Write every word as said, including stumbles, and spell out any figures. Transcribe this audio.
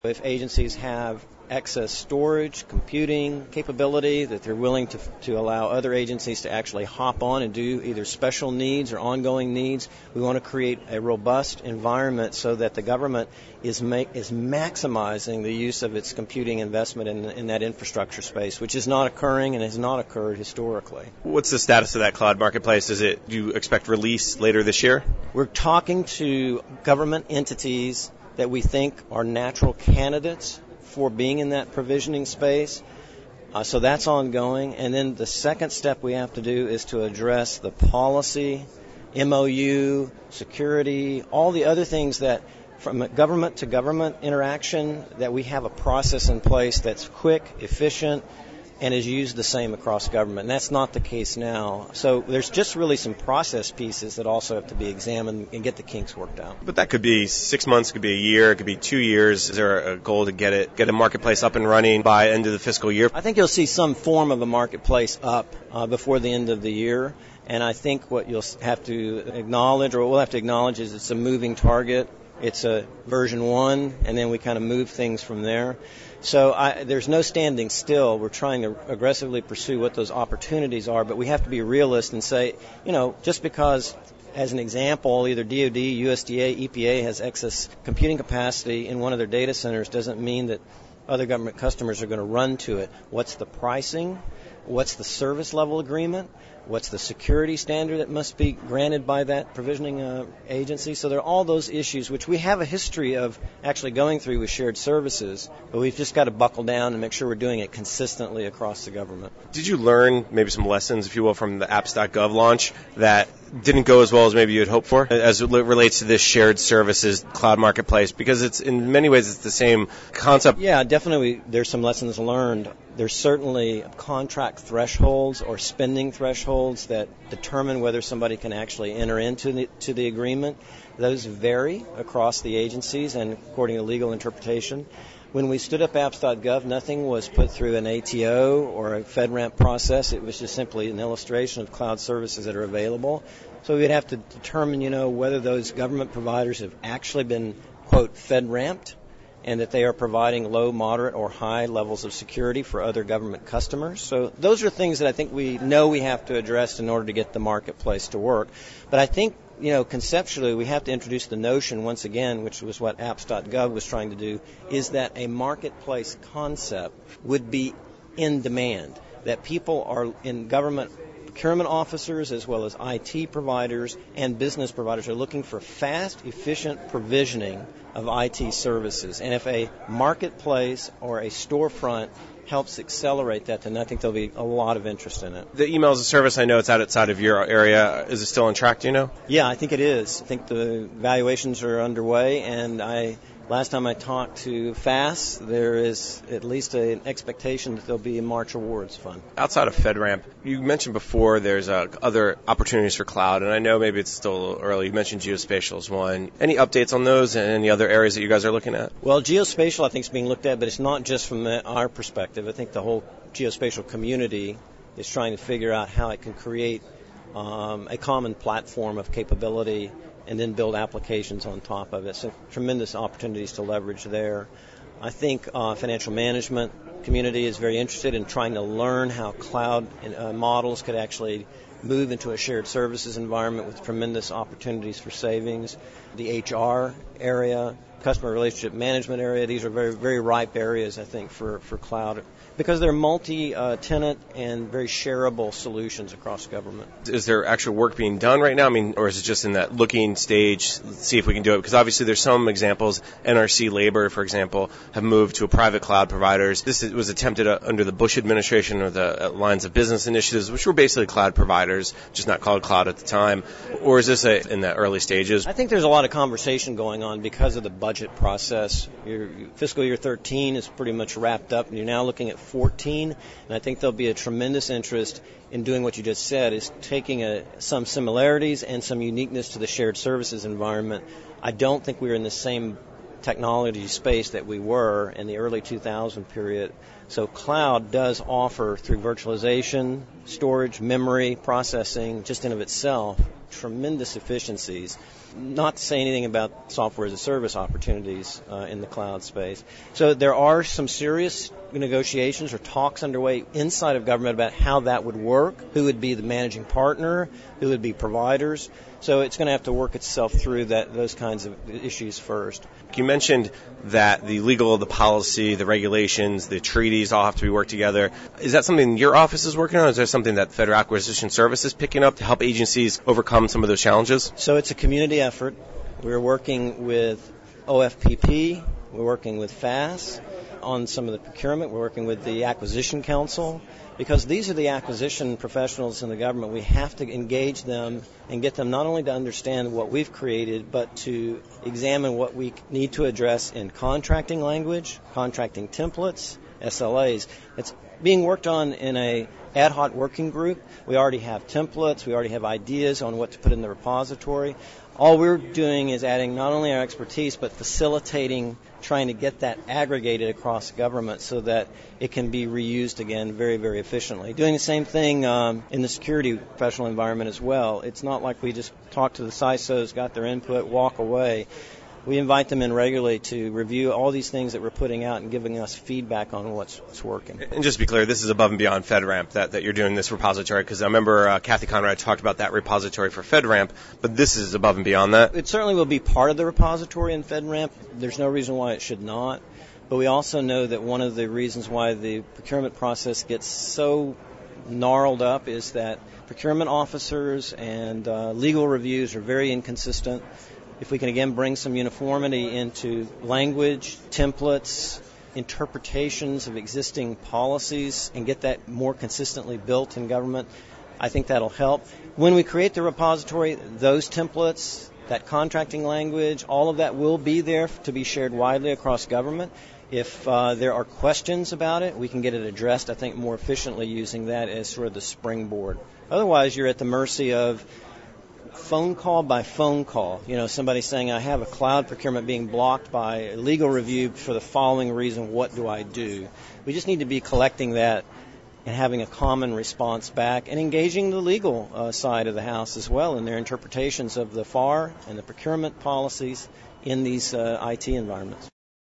If agencies have excess storage, computing capability, that they're willing to to allow other agencies to actually hop on and do either special needs or ongoing needs. We want to create a robust environment so that the government is make, is maximizing the use of its computing investment in, in that infrastructure space, which is not occurring and has not occurred historically. What's the status of that cloud marketplace? Is it, do you expect release later this year? We're talking to government entities that we think are natural candidates for being in that provisioning space. Uh, so that's ongoing. And then the second step we have to do is to address the policy, M O U, security, all the other things that from government to government interaction, that we have a process in place that's quick, efficient, and is used the same across government. And that's not the case now. So there's just really some process pieces that also have to be examined and get the kinks worked out. But that could be six months, it could be a year, it could be two years. Is there a goal to get it, get a marketplace up and running by end of the fiscal year? I think you'll see some form of a marketplace up uh, before the end of the year. And I think what you'll have to acknowledge, or what we'll have to acknowledge, is it's a moving target. It's a version one, and then we kind of move things from there. So I, there's no standing still. We're trying to aggressively pursue what those opportunities are, but we have to be realists and say, you know, just because, as an example, either D O D, U S D A, E P A has excess computing capacity in one of their data centers doesn't mean that other government customers are going to run to it. What's the pricing? What's the service level agreement? What's the security standard that must be granted by that provisioning uh, agency? So there are all those issues which we have a history of actually going through with shared services, but we've just got to buckle down and make sure we're doing it consistently across the government. Did you learn maybe some lessons, if you will, from the apps dot gov launch that didn't go as well as maybe you had hoped for as it relates to this shared services cloud marketplace? Because it's in many ways it's the same concept. Yeah, definitely there's some lessons learned. There's certainly contract thresholds or spending thresholds that determine whether somebody can actually enter into the, to the agreement. Those vary across the agencies and according to legal interpretation. When we stood up apps dot gov, nothing was put through an A T O or a FedRAMP process. It was just simply an illustration of cloud services that are available. So we'd have to determine, you know, whether those government providers have actually been, quote, FedRAMPed, and that they are providing low, moderate, or high levels of security for other government customers. So those are things that I think we know we have to address in order to get the marketplace to work. But I think, you know, conceptually we have to introduce the notion once again, which was what apps dot gov was trying to do, is that a marketplace concept would be in demand, that people are in government procurement officers as well as I T providers and business providers are looking for fast, efficient provisioning of I T services. And if a marketplace or a storefront helps accelerate that, then I think there'll be a lot of interest in it. The email as a service, I know it's out outside of your area. Is it still on track, do you know? Yeah, I think it is. I think the evaluations are underway, and I last time I talked to F A S, there is at least a, an expectation that there'll be a March Awards fund. Outside of FedRAMP, you mentioned before there's uh, other opportunities for cloud, and I know maybe it's still a little early. You mentioned geospatial as one. Any updates on those and any other areas that you guys are looking at? Well, geospatial I think is being looked at, but it's not just from the, our perspective. I think the whole geospatial community is trying to figure out how it can create um, a common platform of capability and then build applications on top of it. So tremendous opportunities to leverage there. I think uh, financial management community is very interested in trying to learn how cloud uh, models could actually move into a shared services environment with tremendous opportunities for savings. The H R area, customer relationship management area, these are very, very ripe areas, I think, for, for cloud, because they're multi-tenant and very shareable solutions across government. Is there actual work being done right now? I mean, or is it just in that looking stage, let's see if we can do it? Because obviously there's some examples, N R C Labor, for example, have moved to a private cloud providers. This was attempted uh, under the Bush administration or the uh, lines of business initiatives, which were basically cloud providers, just not called cloud at the time. Or is this a, in the early stages? I think there's a lot of conversation going on because of the budget process. Your fiscal year thirteen is pretty much wrapped up, and you're now looking at fourteen, and I think there'll be a tremendous interest in doing what you just said, is taking a, some similarities and some uniqueness to the shared services environment. I don't think we're in the same technology space that we were in the early two thousand period. So cloud does offer, through virtualization, storage, memory, processing, just in of itself, tremendous efficiencies, not to say anything about software as a service opportunities uh, in the cloud space. So there are some serious negotiations or talks underway inside of government about how that would work, who would be the managing partner, who would be providers. So it's going to have to work itself through that those kinds of issues first. You mentioned that the legal, the policy, the regulations, the treaties all have to be worked together. Is that something your office is working on? Is there something that Federal Acquisition Service is picking up to help agencies overcome some of those challenges? So it's a community effort. We're working with O F P P. We're working with F A S on some of the procurement. We're working with the Acquisition Council. Because these are the acquisition professionals in the government, we have to engage them and get them not only to understand what we've created, but to examine what we need to address in contracting language, contracting templates, S L As. It's being worked on in a ad hoc working group. We already have templates. We already have ideas on what to put in the repository. All we're doing is adding not only our expertise, but facilitating trying to get that aggregated across government so that it can be reused again very, very efficiently. Doing the same thing um, in the security professional environment as well. It's not like we just talk to the C I S Os, got their input, walk away. We invite them in regularly to review all these things that we're putting out and giving us feedback on what's, what's working. And just to be clear, this is above and beyond FedRAMP that, that you're doing this repository, because I remember uh, Kathy Conrad talked about that repository for FedRAMP, but this is above and beyond that? It certainly will be part of the repository in FedRAMP. There's no reason why it should not. But we also know that one of the reasons why the procurement process gets so gnarled up is that procurement officers and uh, legal reviews are very inconsistent. If we can, again, bring some uniformity into language, templates, interpretations of existing policies, and get that more consistently built in government, I think that'll help. When we create the repository, those templates, that contracting language, all of that will be there to be shared widely across government. If uh, there are questions about it, we can get it addressed, I think, more efficiently using that as sort of the springboard. Otherwise, you're at the mercy of phone call by phone call. You know, somebody saying, I have a cloud procurement being blocked by a legal review for the following reason, what do I do? We just need to be collecting that and having a common response back and engaging the legal uh, side of the house as well in their interpretations of the F A R and the procurement policies in these uh, I T environments.